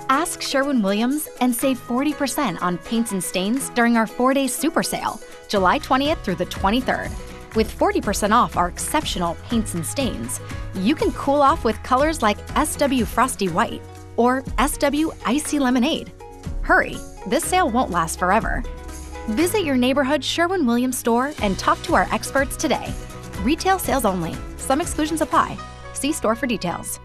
Ask Sherwin-Williams and save 40% on paints and stains during our 4-day super sale, July 20th through the 23rd. With 40% off our exceptional paints and stains, you can cool off with colors like SW Frosty White or SW Icy Lemonade. Hurry, this sale won't last forever. Visit your neighborhood Sherwin-Williams store and talk to our experts today. Retail sales only. Some exclusions apply. See store for details.